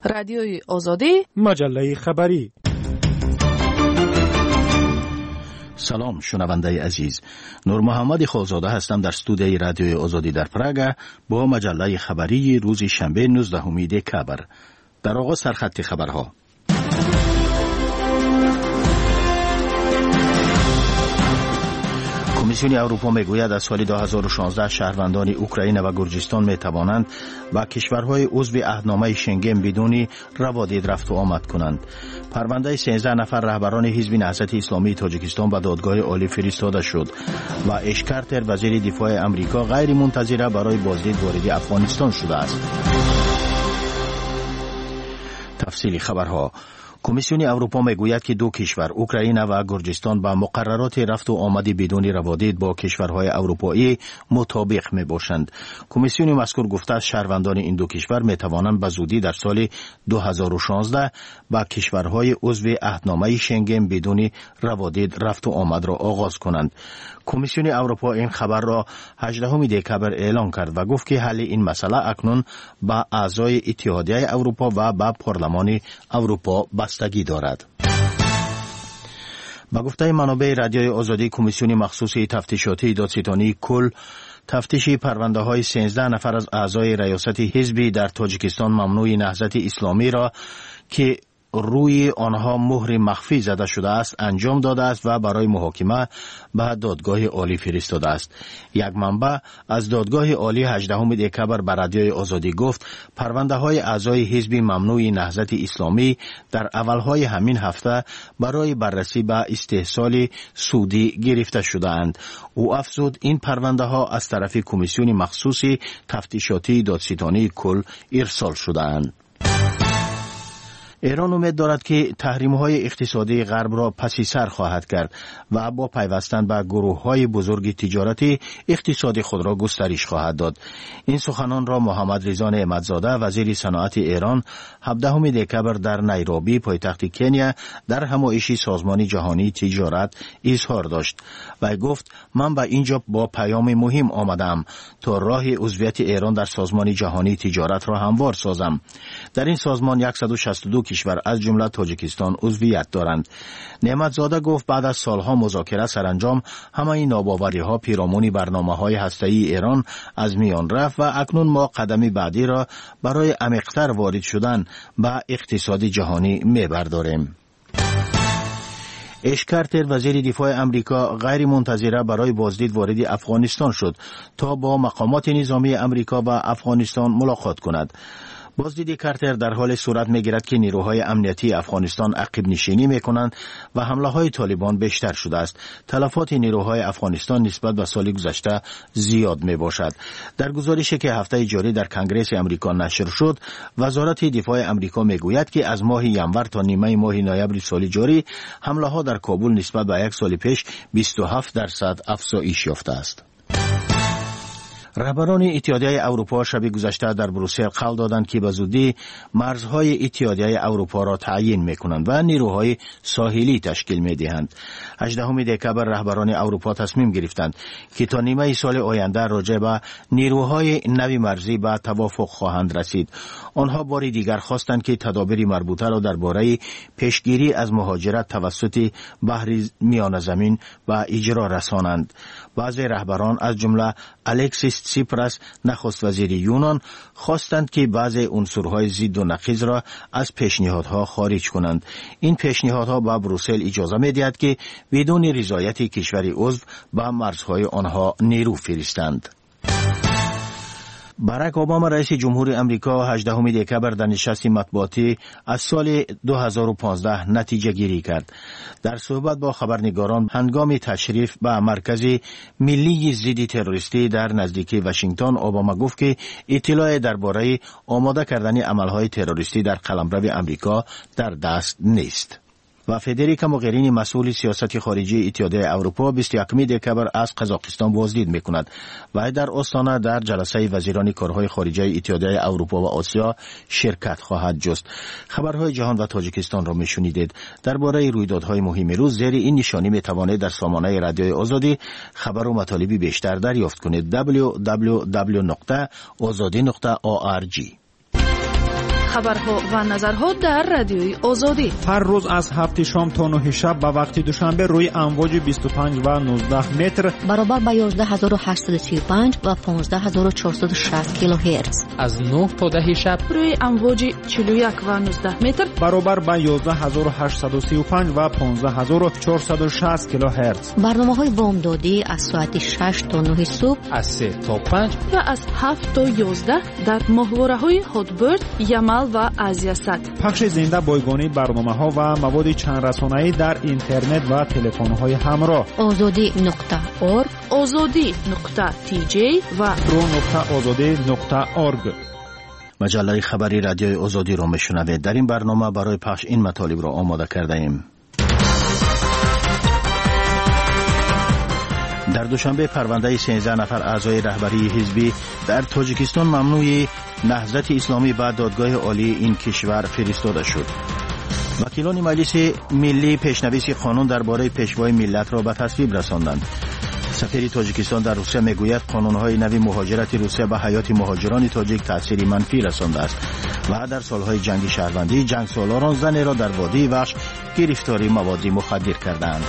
رادیوی آزادی، مجله خبری. سلام شنونده عزیز، نور محمد خوزاده هستم در استودیوی رادیوی آزادی در پراگ با مجله خبری روز شنبه 19 دکبر. در آغاز سرخط خبرها. کمیسیون اروپا میگوید از سال 2016 شهروندان اوکراین و گرجستان می توانند با کشورهای عضو عهدنامه شنگن بدون روادید رفت و آمد کنند. پرونده 13 نفر رهبران حزب نهضت اسلامی تاجیکستان به دادگاه عالی فرستاده شد و اش کارتر وزیر دفاع آمریکا غیر منتظره برای بازدید وارد افغانستان شده است. تفصیل خبرها. کمیسیون اروپا میگوید که دو کشور اوکراین و گرجستان با مقررات رفت و آمد بدون روادید با کشورهای اروپایی مطابق می باشند. کمیسیون مذکور گفته است شهروندان این دو کشور می توانند به زودی در سال 2016 با کشورهای عضو عهدنامه شنگن بدون روادید رفت و آمد را آغاز کنند. کمیسیون اروپا این خبر را 18 دکبر اعلام کرد و گفت که حل این مسئله اکنون با اعضای اتحادیه اروپا و با پارلمان اروپا بستگی دارد. با گفته منابع رادیوی آزادی، کمیسیون مخصوص تفتیشاتی دادستانی کل تفتیش پرونده های 13 نفر از اعضای ریاست حزبی در تاجیکستان ممنوع نهضت اسلامی را که روی آنها مهر مخفی زده شده است انجام داده است و برای محاکمه به دادگاه عالی فرستاده است. یک منبع از دادگاه عالی 18 دکبر به رادیوی آزادی گفت پرونده های اعضای حزب ممنوع نهضت اسلامی در اولهای همین هفته برای بررسی به استحصال سودی گرفته شده اند. او افزود این پرونده ها از طرف کمیسیون مخصوص تفتیشاتی دادستانی کل ارسال شده اند. ایران امید دارد که تحریم‌های اقتصادی غرب را پسی سر خواهد کرد و با پیوستن به گروه‌های بزرگ تجارتی اقتصاد خود را گسترش خواهد داد. این سخنان را محمد رضا نعمتزاده وزیر صنعت ایران 17 دکبر در نیروبی پایتخت کنیا در همایش سازمان جهانی تجارت اظهار داشت و گفت من به اینجا با پیام مهم آمدم تا راه عضویت ایران در سازمان جهانی تجارت را هموار سازم. در این سازمان 162 کشور از جمله تاجیکستان عضویت دارند. نعمتزاده گفت بعد از سالها مذاکره سرانجام همه این ناباوری‌ها پیرامون برنامه‌های هسته‌ای ایران از میان رفت و اکنون ما قدم بعدی را برای عمیق‌تر وارد شدن به اقتصاد جهانی می‌برداریم. اش کارتر وزیر دفاع آمریکا غیر منتظره برای بازدید وارد افغانستان شد تا با مقامات نظامی آمریکا و افغانستان ملاقات کند. بازدید کارتر در حال صورت می‌گیرد که نیروهای امنیتی افغانستان عقب نشینی می‌کنند و حمله‌های طالبان بیشتر شده است. تلفات نیروهای افغانستان نسبت به سال گذشته زیاد می‌باشد. در گزارشی که هفته جاری در کنگره آمریکا نشر شد، وزارت دفاع آمریکا می‌گوید که از ماه ینور تا نیمه ماه نوامبر سال جاری حمله‌ها در کابل نسبت به یک سال پیش 27% افزایش یافته است. رهبران اتحادیه اروپا شب گذشته در بروسل قول دادند که به زودی مرزهای اتحادیه اروپا را تعیین می‌کنند و نیروهای ساحلی تشکیل می‌دهند. 18 دکبر رهبران اروپا تصمیم گرفتند که تا نیمه سال آینده راجع به نیروهای نوی مرزی به توافق خواهند رسید. آنها بار دیگر خواستند که تدابیر مربوطه را درباره پیشگیری از مهاجرت توسط بحر میانه زمین به اجرا رسانند. بعضی رهبران از جمله الکسیس سیپراس نخست وزیر یونان خواستند که بعضی عنصرهای ضد و نقیض را از پیشنهادها خارج کنند. این پیشنهادها به بروسل اجازه می‌دهد که بدون رضایت کشور عضو به مرزهای آنها نیرو فرستند. باراک اوباما رئیس جمهور امریکا 18 دکبر در نشست مطبوعاتی از سال 2015 نتیجه گیری کرد. در صحبت با خبرنگاران هنگام تشریف به مرکز ملی ضد تروریستی در نزدیکی واشنگتن، اوباما گفت که اطلاع درباره آماده کردن عملهای تروریستی در قلمرو امریکا در دست نیست. و فدریکا موغرینی مسئول سیاست خارجی اتحادیه اروپا 21 دکبر از قزاقستان بازدید میکند و در آستانه در جلسه وزیران کارهای خارجه اتحادیه اروپا و آسیا شرکت خواهد جست. خبرهای جهان و تاجیکستان را میشنیدید. درباره رویدادهای مهم روز زیر این نشانی میتوانید در سامانه رادیوی آزادی خبر و مطالبی بیشتر دریافت کنید. www.azadi.org. خبرها و نظرها در رادیوی آزادی. هر روز از 7 شام تا 9 شب به وقت دوشنبه روی امواج 25 و 19 متر برابر با 11835 و 15460 کیلوهرتز. از 9 تا 10 شب روی امواج 41 و 19 متر برابر با 11835 و 15460 کیلوهرتز. برنامه‌های بامدادی از ساعت 6 تا 9 صبح، از 3 تا 5 و از 7 تا 11 در ماهواره‌های هاتبرد، یمل و آزیاسات. پخش زنده بایگانی برنامه‌ها و مواد چند رسانه‌ای در اینترنت و تلفن‌های همراه. azadi.org، azadi.tj و pro.azadi.org. مجله خبری رادیوی آزادی را میشنوید. در این برنامه برای پخش این مطالب را آماده کرده ایم. در دوشنبه پرونده 13 نفر اعضای رهبری حزبی در تاجیکستان ممنوع نهضت اسلامی به دادگاه عالی این کشور فرستاده شد. وکیلان مجلس ملی پیشنویس قانون درباره پیشوای ملت را به تصویب رساندند. سفیر تاجیکستان در روسیه میگوید قانون‌های نوی مهاجرت روسیه به حیات مهاجران تاجیک تأثیر منفی رسانده است و در سالهای جنگ شهروندی جنگسالاران زن را در وادی وحش گرفتاری مواد مخدر کردند.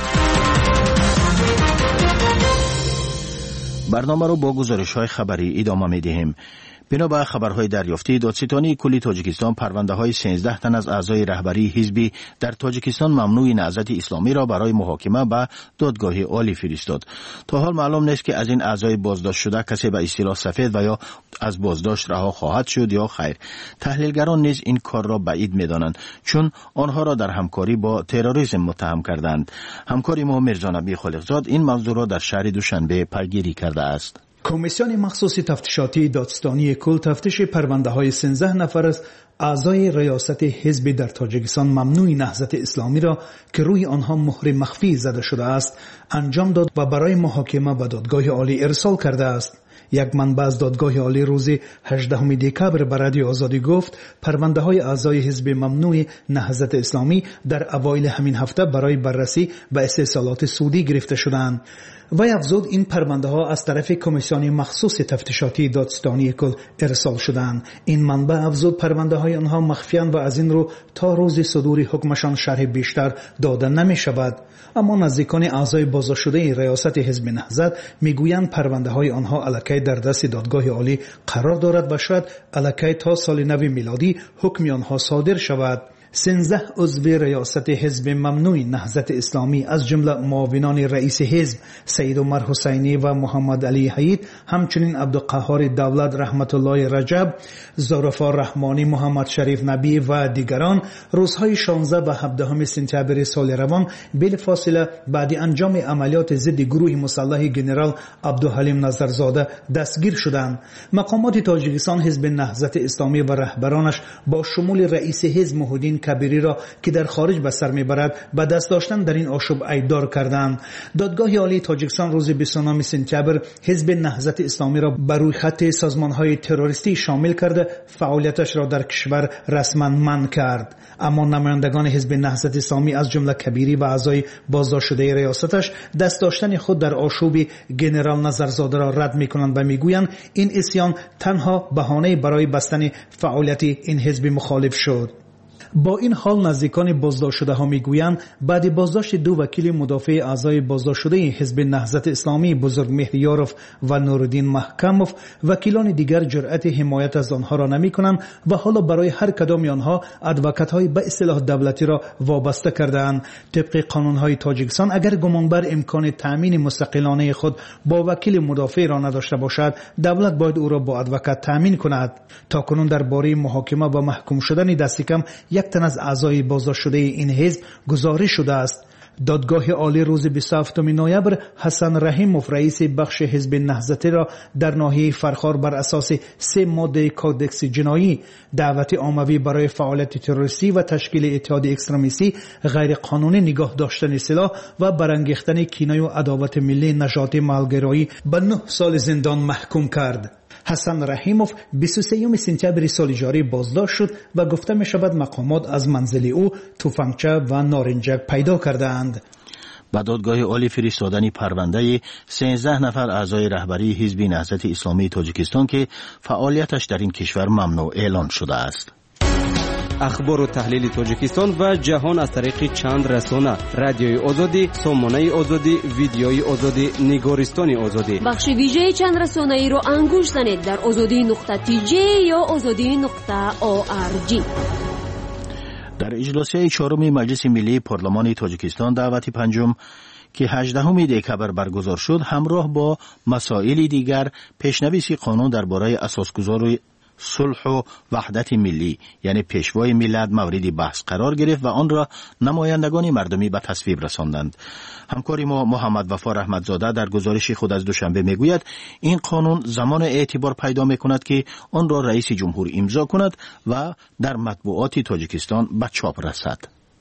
برنامه را با گزارش‌های خبری ادامه می‌دهیم. بنا به خبرهای دریافتی، دادستانی کلی تاجیکستان پرونده‌های 13 تن از اعضای رهبری حزبی در تاجیکستان ممنوع نهضت اسلامی را برای محاکمه به دادگاه عالی فرستاد. تا حال معلوم نیست که از این اعضای بازداشت شده کسی به اصطلاح سفید و یا از بازداشت رها خواهد شد یا خیر. تحلیلگران نیز این کار را بعید می‌دانند، چون آنها را در همکاری با تروریسم متهم کردند. همکاری ما میرزا نبی خالقزاد این موضوع را در شهر دوشنبه پیگیری کرده است. کمیسیون مخصوص تفتیشاتی دادستانی کل تفتیش پرونده‌های 13 نفر از اعضای ریاست حزب در تاجیکستان ممنوع نهضت اسلامی را که روی آنها مهر مخفی زده شده است انجام داد و برای محاکمه به دادگاه عالی ارسال کرده است. یک منبع از دادگاه عالی روز 18 دکبر به رادیو آزادی گفت پرونده‌های اعضای حزب ممنوع نهضت اسلامی در اوایل همین هفته برای بررسی به استحصالات سودی گرفته شدند. وی افزود این پرونده ها از طرف کمیسیون مخصوص تفتیشاتی دادستانی کل ارسال شدند. این منبع افزود پرونده های آنها مخفیان و از این رو تا روز صدور حکمشان شرح بیشتر داده نمی شود. اما نزدیکان اعضای بازداشت شده ریاست حزب نهضت میگویند پرونده های آنها الکی در دست دادگاه عالی قرار دارد و شاید الکی تا سال نو میلادی حکم آنها صادر شود. 13 عضو ریاست حزب ممنوع نهضت اسلامی از جمله معاونان رئیس حزب سید عمر حسینی و محمد علی حید، همچنین عبدالقهار دولت رحمت الله رجب، ظرفا رحمانی، محمد شریف نبی و دیگران روزهای 16 و 17 سپتامبر سال روان بلافاصله بعد انجام عملیات ضد گروه مسلح جنرال عبدالحلیم نظرزاده دستگیر شدند. مقامات تاجیکستان حزب نهضت اسلامی و رهبرانش با شمول رئیس حزب محمود کبیری را که در خارج به سر میبرد به دست داشتن در این آشوب ایدار کردند. دادگاه عالی تاجیکستان روز 29 سپتامبر حزب نهضت اسلامی را بر روی خط سازمان‌های تروریستی شامل کرده فعالیتش را در کشور رسما منع کرد. اما نمایندگان حزب نهضت اسلامی از جمله کبیری و اعضای بازداشت شده ریاستش دست داشتن خود در آشوب جنرال نظرزاده را رد می‌کنند و میگویند این عصیان تنها بهانه برای بستن فعالیت این حزب مخالف شد. با این حال نزدیکان بازداشت شده ها میگویند بعد بازداشت دو وکیل مدافع اعضای بازداشت شده حزب نهضت اسلامی بزرگ مهریاروف و نورالدین محکموف، وکیلان دیگر جرأت حمایت از آنها را نمی‌کنند و حالا برای هر کدام آنها ادوکات‌های به اصطلاح دولتی را وابسته کرده‌اند. طبق قانون‌های تاجیکستان اگر گمانبر امکان تأمین مستقلانه خود با وکیل مدافع را نداشته باشد، دولت باید او را با ادوکات تأمین کند. تاکنون درباره محاکمه و محکوم شدن دست کم یک تن از اعضای بازداشت شده این حزب گزارش شده است. دادگاه عالی روز 27 نوامبر حسن رحیموف رئیس بخش حزب نهضت را در ناحیه فرخار بر اساس 3 ماده کودکس جنایی دعوت عمومی برای فعالیت تروریستی و تشکیل اتحاد اکستریمیستی غیر قانونی نگاه داشتن سلاح و برانگیختن کینه و عداوت ملی نژادی محل‌گرایی به 9 سال زندان محکوم کرد. حسن رحیموف 23 سپتامبر سال جاری بازداشت شد و گفته می شود مقامات از منزل او تفنگچه و نارنجک پیدا کرده اند. به دادگاه عالی فرستادن پرونده 13 نفر اعضای رهبری حزب نهضت اسلامی تاجیکستان که فعالیتش در این کشور ممنوع اعلان شده است. اخبار و تحلیل تاجیکستان و جهان از طریق چند رسانه: رادیوی آزادی، سامانه آزادی، ویدیوی آزادی، نگارستان آزادی. بخش ویژه چند رسانه‌ای رو انگوش زنید در azadi.tj یا azadi.org. در اجلاس چهارم مجلس ملی پارلمان تاجیکستان دعوت پنجم که 18 دکبر برگزار شد، همراه با مسائل دیگر پیشنویس قانون درباره اساسگذاری صلح و وحدت ملی یعنی پیشوای ملت مورد بحث قرار گرفت و آن را نمایندگان مردمی به تصویب رساندند. همکار ما محمد وفا رحمتزاده در گزارش خود از دوشنبه میگوید این قانون زمان اعتبار پیدا میکند که آن را رئیس جمهور امضا کند و در مطبوعات تاجیکستان به چاپ رسد.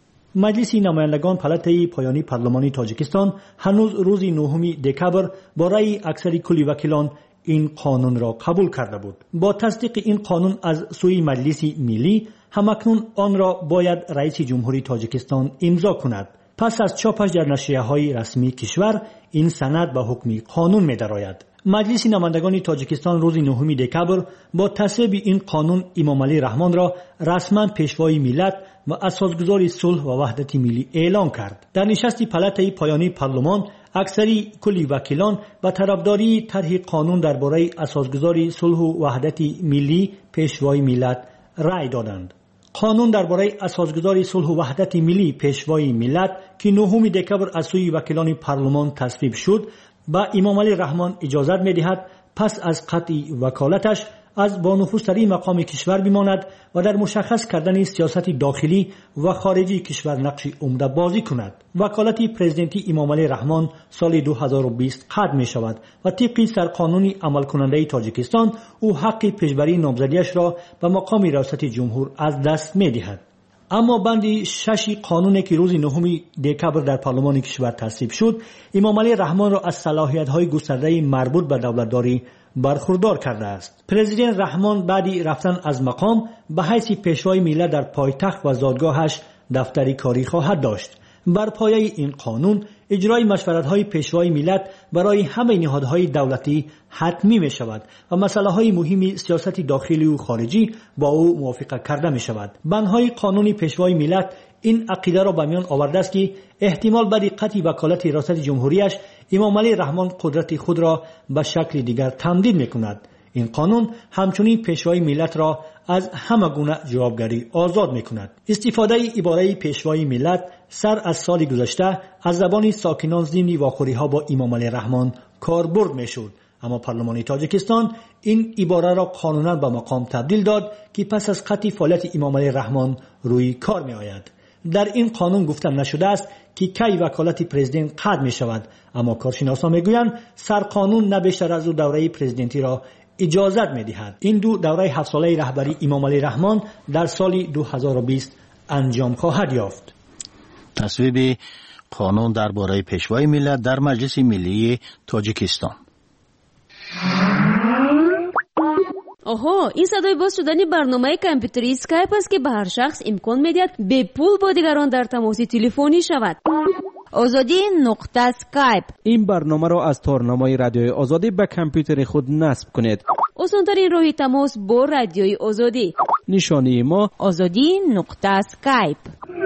مجلس نمایندگان پالاتای پایانی پارلمانی تاجیکستان هنوز روز 9 دکبر با رأی اکثر کلی وکیلان این قانون را قبول کرده بود. با تصدیق این قانون از سوی مجلس ملی، همکنون آن را باید رئیس جمهوری تاجیکستان امضا کند. پس از چاپش در نشریه‌های رسمی کشور، این سند به حکم قانون می درآید. مجلس نمایندگان تاجیکستان روز 9 دکبر با تصویب این قانون امام علی رحمان را رسما پیشوای ملت و اساسگذار صلح و وحدت ملی اعلام کرد. در نشست پالاتای پایانی پارلمان، اکثری کلی وکیلان با طرفداری طرح قانون درباره اساسگذاری صلح و وحدت ملی پیشوای ملت رأی دادند. قانون درباره اساسگذاری صلح و وحدت ملی پیشوای ملت که 9 دکبر از سوی وکیلان پارلمان تصویب شد، با امام علی رحمان اجازت می‌دهد پس از قطع وکالتش از با نفوذترین مقام کشور بماند و در مشخص کردن سیاست داخلی و خارجی کشور نقش عمده بازی کند. وکالت پرزیدنتی امام علی رحمان سال 2020 قطع می شود و طبق سرقانون عمل کننده تاجیکستان او حق پیشبری نامزدیش را به مقام ریاست جمهور از دست می دهد. اما بند 6 قانونی که روز 9 دکبر در پارلمان کشور تصویب شد، امام علی رحمان را از صلاحیت‌های گسترده مربوط به دولتداری برخوردار کرده است. پرزیدنت رحمان بعد رفتن از مقام به حیث پیشوای ملت در پایتخت و زادگاهش دفتری کاری خواهد داشت. بر پایه این قانون اجرای مشورت‌های پیشوای ملت برای همه نهادهای دولتی حتمی می شود و مسائل مهم سیاست داخلی و خارجی با او موافقه کرده می شود. بندهای قانون پیشوای ملت این عقیده را به میان آورده است که احتمال بعد قطع وکالت ریاست جمهوریش امام علی رحمان قدرت خود را به شکل دیگر تمدید می کند. این قانون همچنین پیشوای ملت را از همه گونه جوابگری آزاد می کند. استفاده عباره پیشوای ملت سر از سال گذشته از زبان ساکنان ضمن واخوری ها با امام علی رحمان کاربرد می شد، اما پارلمان تاجیکستان این عباره را قانونا به مقام تبدیل داد که پس از قطع فعالیت امام علی رحمان روی کار می آید. در این قانون گفته نشده است که کی وکالت پرزیدنت قطع می شود، اما کارشناسان می گویند سرقانون نه بیشتر از دوره پرزیدنتی را اجازت می دهد. این دوره 7 ساله رهبری امام علی رحمان در سال 2020 انجام خواهد یافت. تصویب قانون درباره پیشوای ملت در مجلس ملی تاجیکستان. آها، این صدای باز شدن برنامه کامپیوتری اسکایپ است که به هر شخص امکان می‌دهد به پول با دیگران در تماس تلفنی شود. azadi.skype. این برنامه را از تارنمای رادیوی آزادی به کامپیوتر خود نصب کنید. آسان‌ترین راه تماس با رادیوی آزادی. نشانی ما azadi.skype.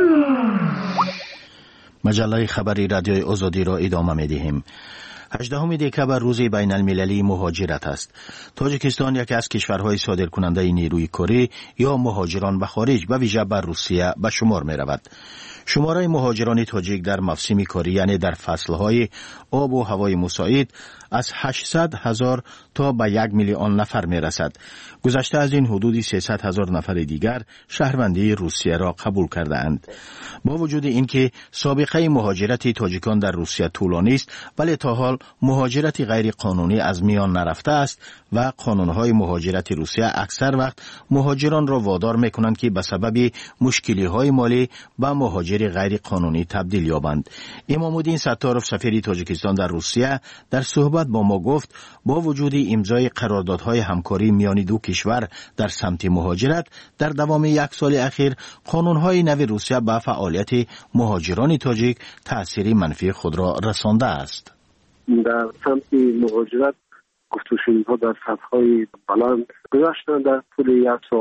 مجله خبری رادیوی آزادی را ادامه می‌دهیم. 18 دکبر روز بین المللی مهاجرت است. تاجیکستان یکی از کشورهای صادرکننده نیروی کاری یا مهاجران به خارج به ویژه به روسیه به شمار می رود. شماره مهاجران تاجیک در موسم کاری یعنی در فصلهای آب و هوای مساعد از 800,000 تا به 1 میلیون نفر می رسد. گذشته از این حدود 300,000 نفر دیگر شهروندی روسیه را قبول کرده اند. با وجود اینکه سابقه مهاجرت تاجیکان در روسیه طولانی است، ولی تا حال مهاجرت غیر قانونی از میان نرفته است و قانونهای مهاجرت روسیه اکثر وقت مهاجران را وادار میکنند که به سبب مشکلی‌های مالی به مهاجر غیر قانونی تبدیل یابند. امام‌الدین ستارov سفیر تاجیکستان در روسیه در صحبت با ما گفت با وجود امضای قراردادهای همکاری میان دو کشور در سمت مهاجرت، در دوام 1 سال اخیر قانونهای نو روسیه به فعالیت مهاجران تاجیک تأثیر منفی خود را رسانده است. در سمت مهاجرت گفتگوها در سطح‌های بلند گذاشتن در طول 1 سال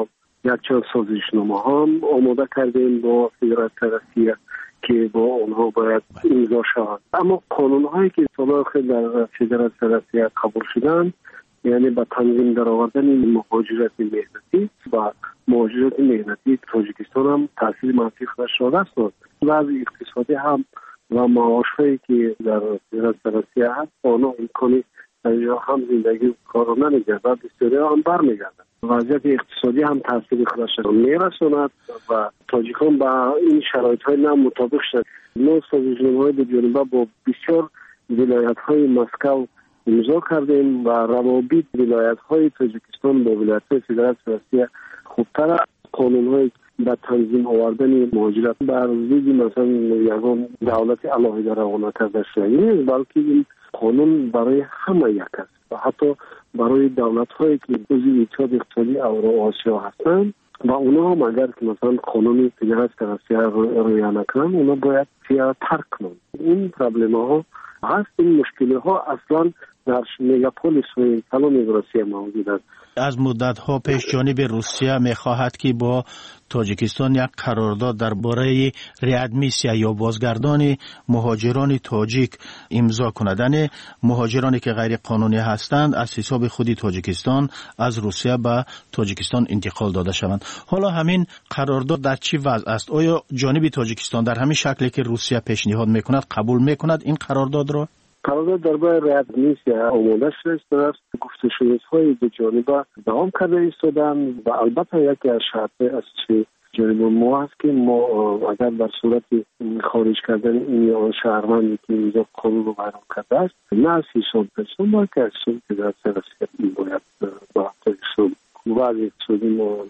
یک چند سازشنامه هم آماده کردیم با فدراسیون روسیه که با اونها باید امضا شود. اما قانون هایی که سال اخیر در فدراسیون روسیه قبول شدن، یعنی با تنظیم در آوردن مهاجرت مهنتی و مهاجرت مهنتی تاجیکستان هم تاثیر منفی خودش را رساند. وضع اقتصادی هم و معاش هایی که در فدراسیون روسیه هست آنها امکانی در اینجا هم زندگی کار را نمیگرد و بسیاری هم برمیگردند. وضعیت اقتصادی هم تاثیر خودش را میرساند و تاجیکان با این شرایط های نام مطابق شد. ما سازشنامه های به جنوبه با بسیار ولایت های مسکو امضا کردیم و روابط ولایت های تاجیکستان با ولایت های فدراسیون روسیه خوبتر قانون های به تنظیم آوردن مهاجرت بر ضد مثلا یگان دولت علاهه روانه کرده شده نیست، بلکه این قانون برای همه یک است و حتی برای دولت هایی که عضو اتحاد اقتصادی اوراسیا هستند و اونا هم اگر که مثلا قانون فدراسیون روسیه رعایت نکنند اونا باید ترک کنند. این پرابلم ها هست. این مشکل ها اصلا در مگاپولیس و کلان روسیه موجود است. از مدت‌ها پیش جانب روسیه می‌خواهد که با تاجیکستان یک قرارداد درباره ریادمیسیا یا بازگردان مهاجران تاجیک امضا کندن مهاجرانی که غیر قانونی هستند از حساب خود تاجیکستان از روسیه به تاجیکستان انتقال داده شوند. حالا همین قرارداد در چی وضع است؟ آیا جانب تاجیکستان در همین شکلی که روسیه پیشنهاد می‌کند قبول می‌کند این قرارداد را؟ قرارداد درباره ریادمیسیا آماده شده است. گفتگوهای دو جانبه دوام کرده ایستادن و البته یکی از شرط‌های اساسی جانب ما است که ما اگر در صورت خارج کردن این آن شهروندی که اینجا قانون رو بیان کرده است نه از حساب پرسون بلکه از حساب فدراسیون روسیه باید با تاجیکستان وضع اقتصادی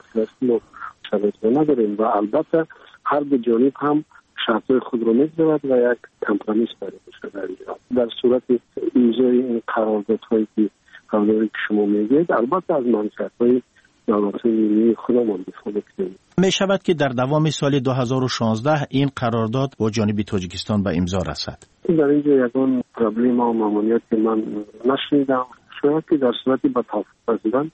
ما شرایط نداریم و البته هر دو جانب هم شرط‌های خود رو می‌گذارد و یک کمپرومیس داره بشه در اینجا. در صورت امضای این قراردادهایی که شما میگید البته از منشأهای دولت‌های ملی خودمان دفاع می‌کنیم. می شود که در دوام سال 2016 این قرارداد با جانب تاجیکستان به امضا رسد. در اینجا یکان پرابلم و ماموریت که من نشنیدم شاید که در صورتی به توافق رسیدن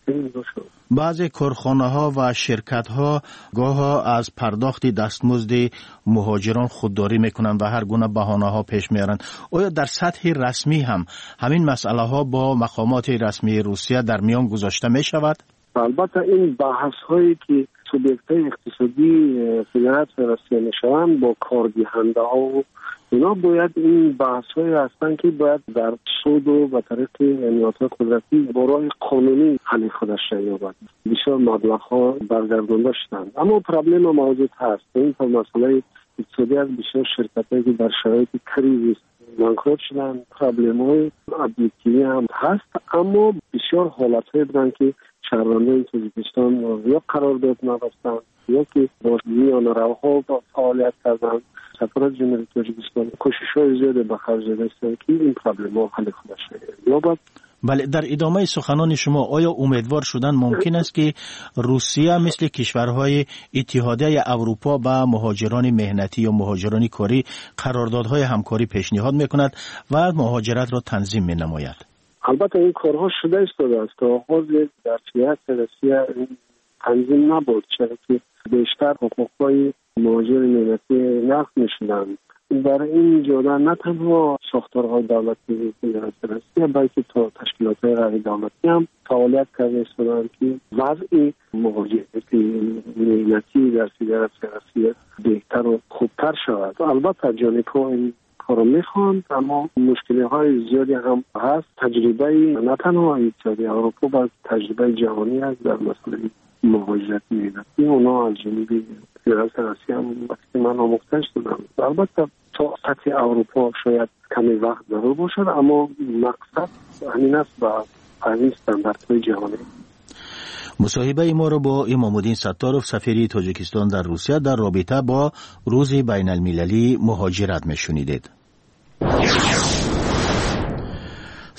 بعضی کارخانه‌ها و شرکت‌ها گاهی از پرداخت دستمزد مهاجران خودداری می‌کنند و هر گونه بهانه‌ها پیش می‌آورند. آیا در سطح رسمی هم همین مسئله‌ها با مقامات رسمی روسیه در میان گذاشته می‌شود؟ البته این بحث‌هایی که سوبیکت‌های اقتصادی فدراسیون روسیه می‌شوند با کاردهنده‌ها و اینا باید این بحث‌های هستند که باید در سود و به طریق نهادهای قدرتی با راه قانونی حل خودش یابد. بسیار مبلغ‌ها برگردانده شدند اما پرابلم موجود هست. این مسئله اقتصادی از بسیار شرکت‌هایی که در شرایط کریزیس بانکرات شدن پرابلم‌های ابجکتیوی هم هست اما بسیار حالت‌های بودن که شهروندان تاجیکستان یا قرارداد نداشتند یا که با میان روها فعالیت کردند. سفارت جمهوری تاجیکستان کوشش‌های زیاده به خرج داده که این پرابلم‌ها حل خودش یابد. بله، در ادامه سخنان شما آیا امیدوار شدن ممکن است که روسیه مثل کشورهای اتحادیه اروپا به مهاجران مهنتی یا مهاجران کاری قراردادهای همکاری پیشنهاد می‌کند و مهاجرت را تنظیم می‌نماید؟ البته این کارها شده است تا آغاز در سیاست روسیه تنظیم نبود چرا که بیشتر حقوق‌های مهاجر مهنتی نقض می‌شدند. در این جهت نه تنها ساختارهای دولتی فدراسیون روسیه بلکه تا تشکیلات‌های غیر دولتی هم فعالیت کرده استادند که وضع مهاجرت مهنتی در فدراسیون روسیه بهتر و خوبتر شود. البته جانب‌ها این کارو میخوان اما مشکل‌های زیادی هم هست. تجربه نه تنها اتحادیه اروپا بلکه تجربه جهانی است در مسئله مهاجرت مهنتی. اونا از جانب فدراسیون روسیه هم وقتی من آموخته شدم. البته تا سطح اروپا شاید کمی وقت ضرور باشد اما مقصد همین است و همین استانداردهای جهانی. مصاحبه ما را با امام‌الدین ستارov سفیر تاجیکستان در روسیه در رابطه با روز بین المللی مهاجرت میشنیدید.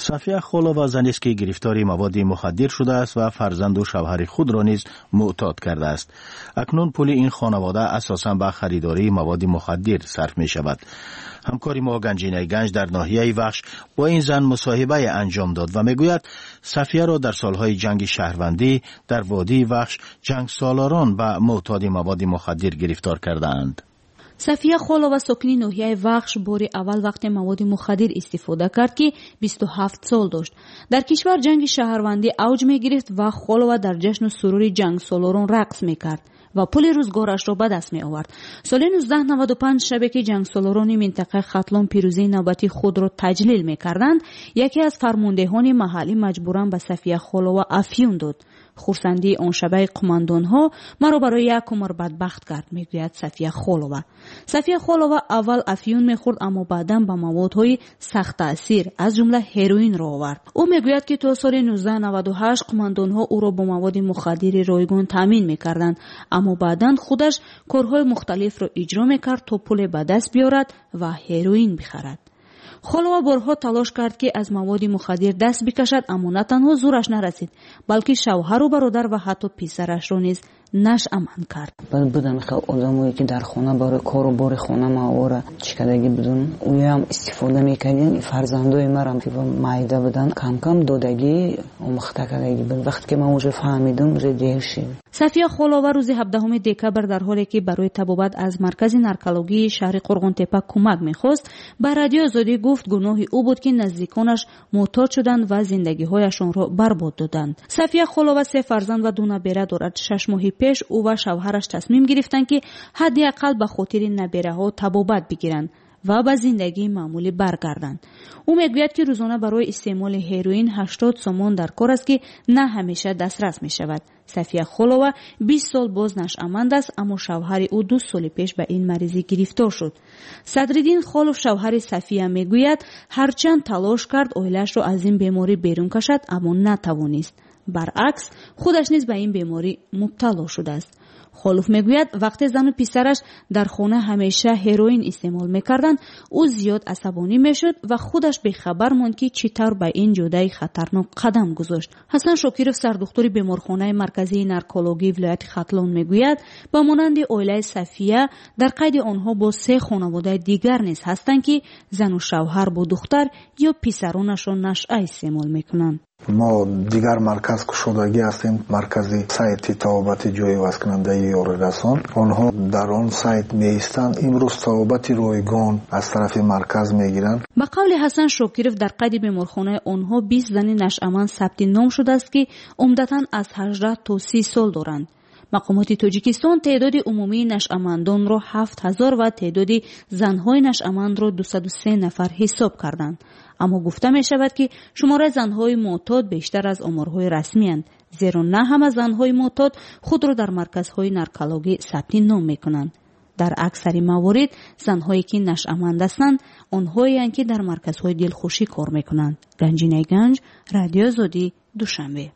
صفیه خولووا زنی است که گرفتار مواد مخدر شده است و فرزند و شوهر خود را نیز معتاد کرده است. اکنون پول این خانواده اساساً به خریداری مواد مخدر صرف می شود. همکاری ما گنجینه گنج در ناحیه وخش با این زن مصاحبه انجام داد و میگوید صفیه را در سالهای جنگ شهروندی در وادی وخش جنگ سالاران به معتاد مواد مخدر گرفتار کرده اند. صفیه خولووا ساکنی ناحیه وخش باری اول وقت مواد مخدر استفاده کرد که 27 سال داشت. در کشور جنگ شهروندی اوج می گرفت و خولووا در جشن و سرور جنگ سالاران رقص می کرد و پول روزگارش را به دست می آورد. سال 1995 شبکه جنگ سالاران منطقه ختلان پیروزی نوبتی خود را تجلیل می کردند. یکی از فرماندهان محلی مجبوراً به صفیه خولووا افیون داد. خورسندی آن شبه قماندان ها مرا برای یک عمر بدبخت کرد، میگوید صفیه خولووا. صفیه خولووا اول افیون میخورد اما بعدا به موادهای سخت تاثیر از جمله هروئین را آورد. او میگوید که تا سال 1998 قماندان ها او را با مواد مخدر رایگان تامین میکردند اما بعدا خودش کارهای مختلف را اجرا میکرد تا پول به دست بیارد و هروئین بخرد. خولووا بارها تلاش کرد که از مواد مخدر دست بکشد اما نه تنها زورش نرسید بلکه شوهر و برادر و حتی پسرش را نیز نشأمند کرد. بودن خیلی آدمایی که در خانه برای کار و بار خانه ما چیکارگی بدون اوی هم استفاده میکردن. فرزندای مرا که مایده بودن کم کم دودگی آموخته کردگی بود. وقتی که من اونجا فهمیدم اونجا دیر شد. صفیه خولووا روز 17 دکبر در حالی که برای طبابت از مرکز نارکولوژی شهر قرغنتپه کمک میخواست به رادیو آزادی گفت گناه او بود که نزدیکانش معتاد شدند و زندگی‌هایشان را برباد دادند. صفیه خولووا 3 فرزند و 2 نبیره دارد. 6 ماه پیش او و شوهرش تصمیم گرفتند که حداقل به خاطر نبیره‌ها طبابت بگیرند و به زندگی معمولی برگردند. او میگوید که روزانه برای استعمال هروئین 80 سومون در کار است که نه همیشه دسترس می شود. صفیه خولووا 20 سال باز نشأمند است اما شوهر او 2 سال پیش به این مریضی گرفتار شد. صدرالدین خولوف شوهر صفیه میگوید هرچند تلاش کرد عائله‌اش را از این بیماری بیرون کشد اما نتوانست. برعکس خودش نیز به این بیماری مبتلا شده است. خولوف میگوید وقتی زن و پسرش در خانه همیشه هروئین استعمال میکردند او زیاد عصبانی میشد و خودش بیخبر ماند که چطور به این جوده خطرناک قدم گذاشت. حسن شاکرов سردختر بیمارخانه مرکزی نارکولوژی ولایت ختلان میگوید با مانند عائله صفیه در قید آنها با 3 خانواده دیگر نیز هستند که زن و شوهر با دختر یا پسرانشان نشأه استعمال میکنند. ما دیگر مرکز کشودگی هستیم، مرکزی سایت طبابت جوی واسکننده یاررسان. آنها در آن سایت میستند. امروز طبابت رایگان از طرف مرکز میگیرند. به قول حسن شاکرov در قید بیمارخانه آنها 20 زن نشأمند ثبت نام شده است که عمدتاً از 18 تا 30 سال دارند. مقامات تاجیکستان تعداد عمومی نشأمندان را 7000 و تعداد زنهای نشأمند را 203 نفر حساب کردند. اما گفته می شود که شماره زنهای معتاد بیشتر از آمارهای رسمی اند، زیرا نه همه زنهای معتاد خود را در مرکزهای نارکولوژی ثبت نام می کنند. در اکثر موارد زنهایی که نشأمند هستند آنهایی اند که در مرکزهای دلخوشی کار می کنند. گنجینه گنج، رادیو آزادی، دوشنبه.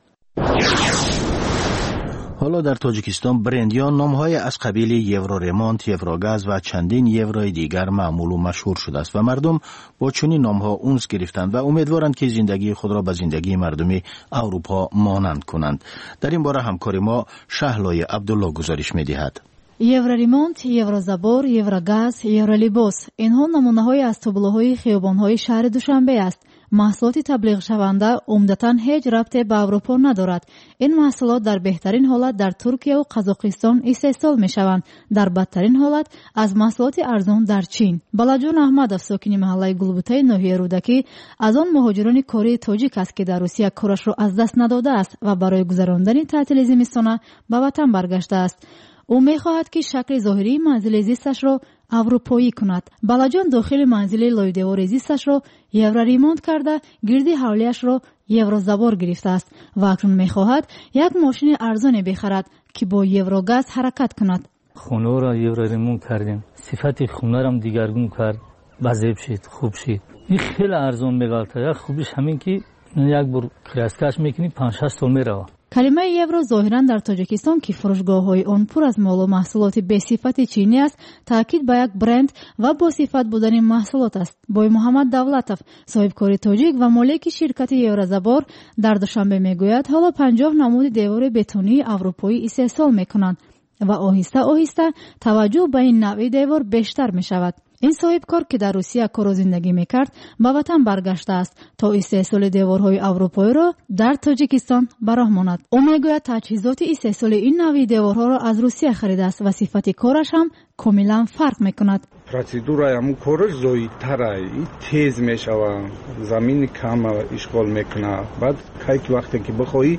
حالا در تاجیکستان برندیان نامهای از قبیل یورو رمانت، یوروگاز و چندین یوروی دیگر معمول و مشهور شده است و مردم با چنین نامها اونس گرفتند و امیدوارند که زندگی خود را به زندگی مردمی اروپا مانند کنند. در این باره همکار ما شهلای عبدالله گزارش می‌دهد. یوروریمونت، یوروزابور، یوروگاز، یورولیبوس اینها نمونه‌های از تابلوهای خیابان‌های شهر دوشنبه است. محصولات تبلیغ شونده عمدتاً هیچ ربطی به اروپا ندارد. این محصولات در بهترین حالت در ترکیه و قزاقستان استحصال می‌شوند، در بدترین حالت از محصولات ارزان در چین. بالاجان احمدов ساکن محله گلبوته ناحیه رودکی از آن مهاجران کره تاجیک است که در روسیه کارش را از دست نداده است و برای گذراندن تعطیل زمستانه به وطن برگشته است. او می‌خواهد که شکل ظاهری منزل زیستش را اروپایی کند. بالاجان داخل منزل لایده‌وار زیستش را یورو ریمونت کرده گردی حولیش را یوروزابور گرفته است و اکنون می‌خواهد یک ماشین ارزان بخرد که با یوروگاز حرکت کند. خونه را یورو ریمونت کردیم. صفت خونه را هم دیگرگون کرد. بزرگ شد، خوب شد. این خیلی ارزان می‌گالته. یک خوبیش همین که یک بار کراسکاش می‌کنی 5-6 سال میره. کلمه یورو ظاهرا در تاجیکستان که فروشگاه‌های آن پر از مال و محصولات به‌صفت چینی است تاکید به یک برند و با صفت بودن محصولات است. بای محمد دولتов صاحبکار تاجیک و مالک شرکت یورزبار در دوشنبه میگوید حالا 50 نمود دیوار بتونی اروپایی استحصال میکنند و آهسته آهسته توجه به این نوع دیوار بیشتر می شود. این صاحبکار که در روسیه کار و زندگی میکرد به وطن برگشته است تا استحصال دیوارهای اروپایی را در تاجیکستان براه ماند. او میگوید تجهیزات استحصال این نوع دیوارها را از روسیه خریده است و صفت کارش هم کاملا فرق میکند. پروسیدورای همون کارش زودتره، تیز میشوه، زمین کم اشغال میکنه. بعد که وقتی که بخوایی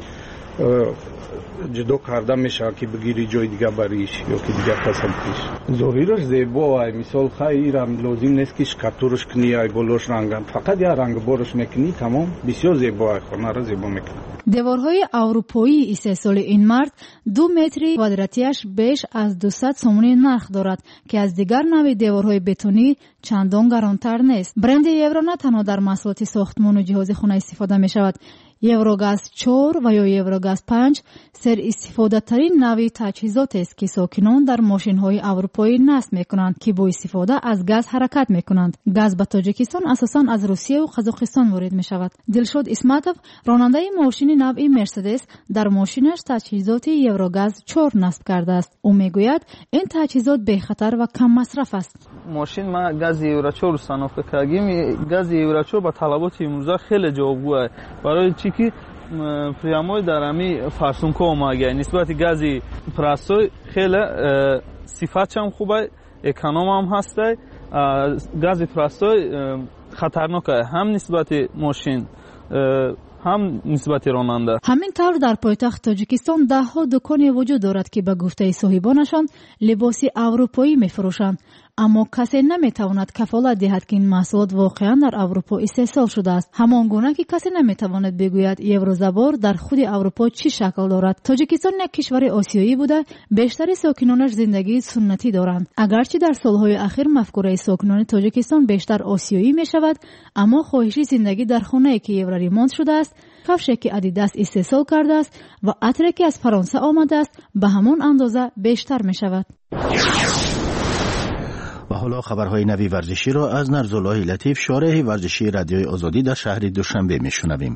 جدا کرده میشه که بگیری جای دیگه بریش یا که دیگه قسم پیش. ظاهرش زیبا است. مثال خیلی لازم نیست که شکاتورش کنی یا گلوش رنگ، فقط یا رنگ بارش میکنی تمام. بسیار زیبا است، خانه را زیبا میکنه. دیوارهای اروپایی استحصال این مرد 2 متر کوادراتیش بیش از 200 سومون نرخ دارد که از دیگر نوع دیوارهای بتونی چندان گرانتر نیست. برند یورو نه تنها در محصولات ساختمان و جهاز خانه استفاده می شود. یوروگاز 4 و یا یوروگاز 5 سر استفاده ترین نوع تجهیزات است که ساکنان در ماشین های اروپایی نصب می کنند که با استفاده از گاز حرکت می کنند. گاز به تاجیکستان اساساً از روسیه و قزاقستان وارد می شود. دلشاد اسمتov راننده ماشین نوع مرسدس در ماشینش تجهیزات یوروگاز 4 نصب کرده است. او می گوید این تجهیزات بی خطر و کم مصرف است. ماشین ما گاز یورو 4 صنافه کردیم. گاز یورو 4 با طلبات امروزه خیلی جوابگوه برای چی که پریاموی در امی فرسونکو اومده نسبت گازی پراسوی خیلی صفاتش هم خوبه، اکونوم هم هسته. گازی پراسوی خطرناکه هم نسبت ماشین هم نسبت راننده. همین طور در پایتخت تاجیکستان 10 دکانی وجود دارد که به گفته صاحبانشان لباس اروپایی میفروشند، اما کسی نمیتواند کفالت دهد که این محصولات واقعا در اروپا استحصال شده است. همان گونه که کسی نمیتواند بگوید یوروزبار در خود اروپا چی شکل دارد. تاجیکستان یک کشور آسیایی بوده، بیشتر ساکنانش زندگی سنتی دارند. اگرچه در سالهای اخیر مفکوره ساکنان تاجیکستان بیشتر آسیایی می شود، اما خواهش زندگی در خانه‌ای که یورو ریمونت شده است، کفشی که ادیداس استحصال کرده است و عطری که از فرانسه آمده است به همان اندازه بیشتر می شود. و حالا خبرهای نوی ورزشی را از نرزالله لطیف شارح ورزشی رادیوی آزادی در شهر دوشنبه میشنویم.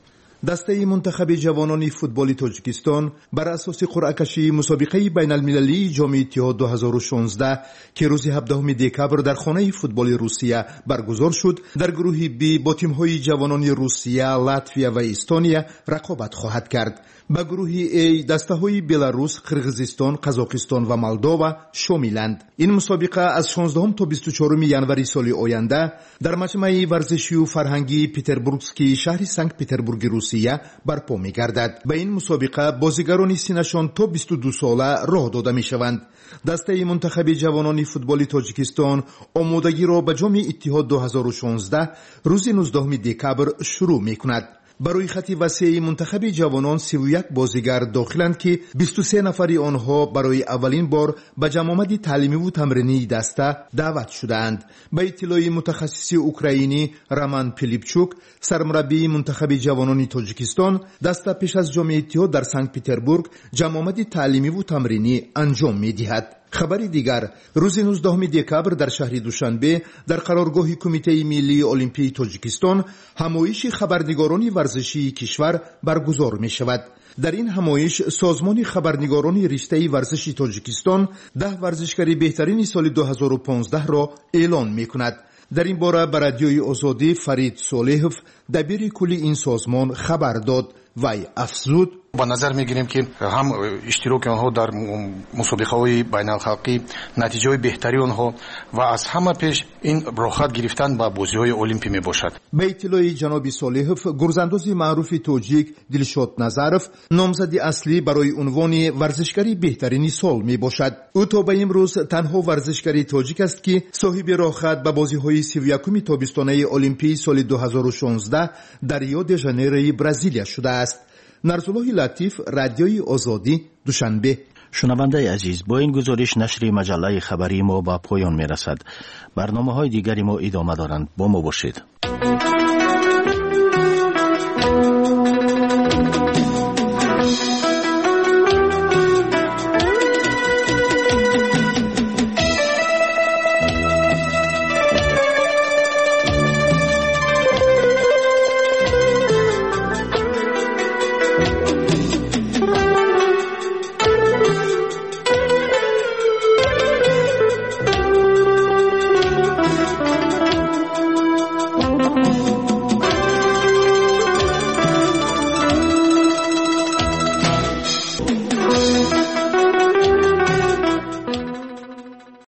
دسته منتخب جوانان فوتبال تاجیکستان بر اساس قرعه کشی مسابقه بین المللی جام اتحاد 2016 که روز 17 دکبر در خانه فوتبال روسیه برگزار شد در گروه بی با تیم‌های جوانان روسیه، لاتویا و استونیا رقابت خواهد کرد. به گروه ای دسته‌های بلاروس، قرغیزستان، قزاقستان و مولداوا شاملند. این مسابقه از 16 تا 24 ژانویه سال آینده در مجمع ورزشی و فرهنگی پتربورگسکی شهر سنت پتربورگ روسیه برپا می‌گردد. به این مسابقه بازیگران سنشان تا 22 ساله راه داده می‌شوند. دسته منتخب جوانان فوتبال تاجیکستان آمادگی را به جام اتحاد 2016 روز 19 دکبر شروع می‌کند. برای خط وسیع منتخب جوانان 31 بازیگر داخلند که 23 نفر آنها برای اولین بار به جمع تعلیمی و تمرینی دسته دعوت شدند. به اطلاع متخصص اوکراینی رامان پیلیپچوک، سرمربی منتخب جوانان تاجیکستان، دسته پیش از جام اتحاد در سنت پتربورگ جمع تعلیمی و تمرینی انجام می‌دهد. خبری دیگر، روز 19 دکبر در شهر دوشنبه در قرارگاه کمیته ملی المپی تاجیکستان همایش خبرنگاران ورزشی کشور برگزار می شود. در این همایش سازمان خبرنگاران رشته ورزشی تاجیکستان 10 ورزشکار بهترین سال 2015 را اعلان می کند. در این باره به رادیوی آزادی فرید صالحов دبیر کلی این سازمان خبر داد. وی افزود: با نظر میگیریم که هم اشتراک آنها در مسابقه‌های بین‌الخلقی، نتیجه بهتری آنها و از همه پیش این راحت گرفتن به بازی‌های المپی میباشد. به اطلاع جناب صالحov، گرزانداز معروف تاجیک دلشاد نظرov نامزد اصلی برای عنوان ورزشکاری بهترین سال میباشد. او تا به امروز تنها ورزشکار تاجیک است که صاحب راحت به بازی‌های 31 تابستانه المپی سال 2016 در ریو د ژانیروی برزیلیا شده است. نرزالله لطیف، رادیوی آزادی، دوشنبه. شنونده عزیز، با این گزارش نشر مجله خبری ما به پایان می رسد. برنامه های دیگری ما ادامه دارند. با ما باشید.